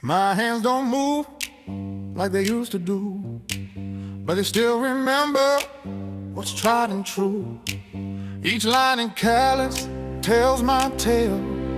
My hands don't move like they used to do, but they still remember what's tried and true. Each line in callous tells my tale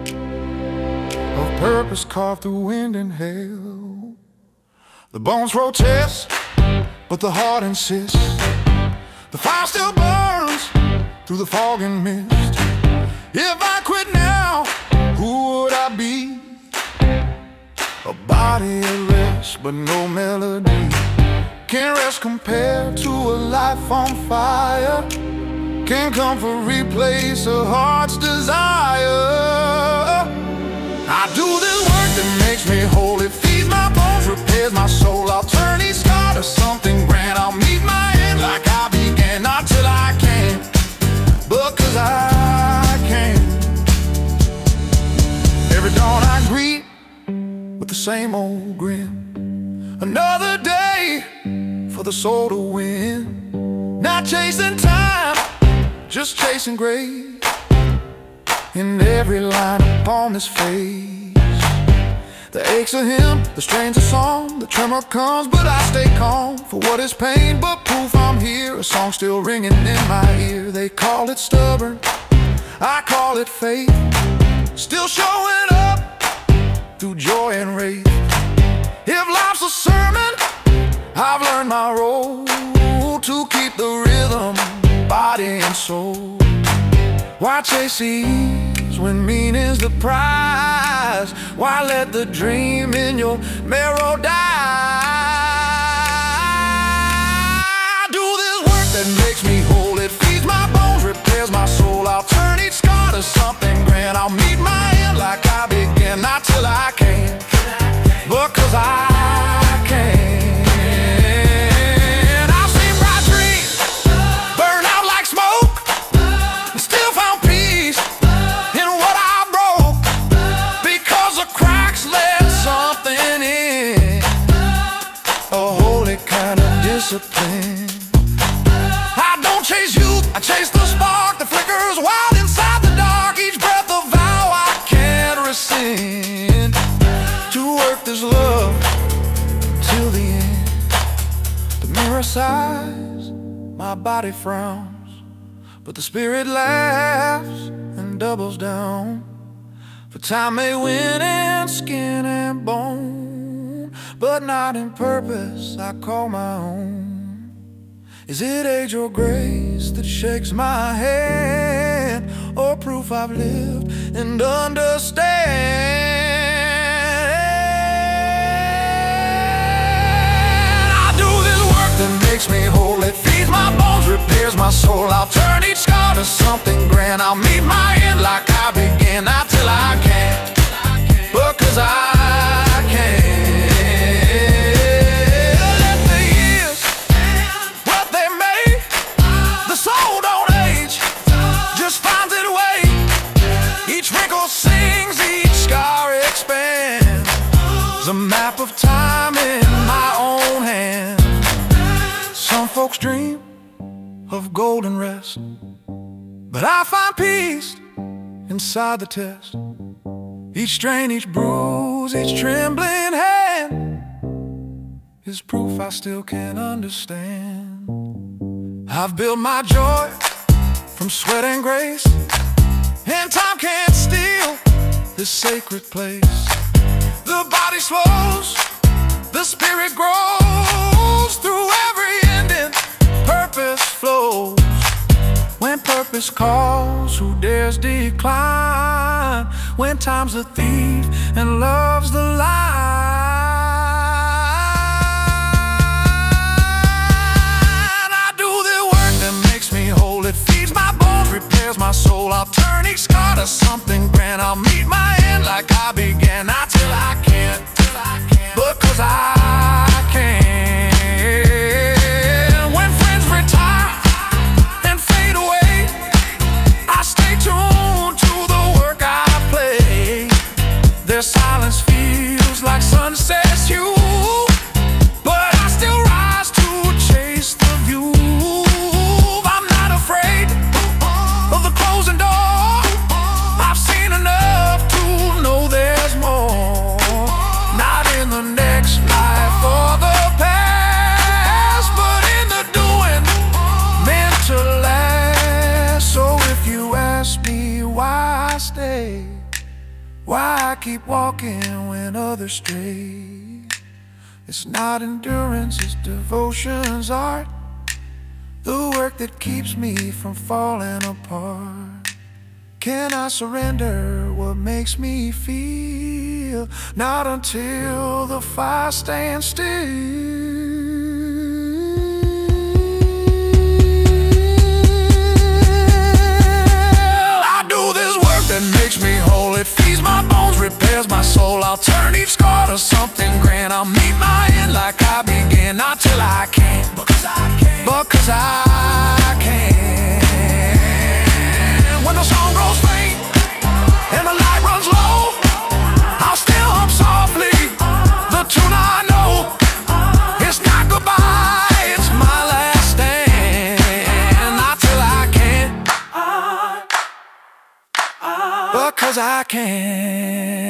of purpose carved through wind and hail. The bones protest, but the heart insists. The fire still burns through the fog and mist. If I quit now, who would I be? A body at rest, but no melody can rest compared to a life on fire. Can comfort replace a heart's desire. I do this work that makes me whole. It feeds my bones, repairs my soul. I'll turn each scar to something grand. I'll meet my end like I began, not till I can, but 'cause I can. Every dawn I greet with the same old grin. Another day for the soul to win. Not chasing time, just chasing grace. In every line upon this face, the aches of him, the strains of song, the tremor comes, but I stay calm. For what is pain but proof I'm here, a song still ringing in my ear. They call it stubborn, I call it faith. Still showing up through joy and wraith. If life's a sermon, I've learned my role to keep the rhythm, body and soul. Why chase ease when meaning's the prize? Why let the dream in your marrow die? I do this work that makes me whole. It feeds my bones, repairs my soul. I'll turn each scar to something grand. I'll meet my end like I began, not till I can, but 'cause I can. I've seen bright dreams burn out like smoke, and still found peace in what I broke, because the cracks let something in, a holy kind of discipline. I don't chase youth, I chase the spark that flickers wild inside the dark. Each breath a vow I can't rescind, to work this love till the end. The mirror sighs, my body frowns, but the spirit laughs and doubles down. For time may win in skin and bone, but not in purpose I call my own. Is it age or grace that shakes my hand, or proof I've lived and understand? I do this work that makes me whole. It feeds my bones, repairs my soul. I'll turn each scar to something grand. I'll meet my end like I began, not till I can, but 'cause I can. Let the years, what they may, the soul don't age, just finds its way. Each wrinkle sings, each scar expands. There's a map of time in my own hand. Some folks dream of golden rest, but I find peace inside the test. Each strain, each bruise, each trembling hand is proof I still can't understand. I've built my joy from sweat and grace, and time can't steal this sacred place. The body slows, the spirit grows. Through every ending, purpose flows. When purpose calls, who dares decline? When time's a thief and love's the line. I do the work that makes me whole. It feeds my bones, repairs my soul. I'll turn each scar to something grand. I'll meet my end like I began, not till I can, but 'cause I can. When friends retire and fade away, I stay tuned to the work I play. Their silence feels like sunset's hue, but I still rise to chase the view. I'm not afraid of the closing door. I've seen enough to know there's more. Not in keep walking when others stray. It's not endurance, it's devotion's art, the work that keeps me from falling apart. Can I surrender what makes me feel? Not until the fire stands still. That makes me whole, it feeds my bones, repairs my soul. I'll turn each scar to something grand. I'll meet my end like I began, not till I can't, because I can. When the song grows faint and the light runs low, I'll still hum softly the tune I know. It's not goodbye, it's my last stand, not till I can't, because I can.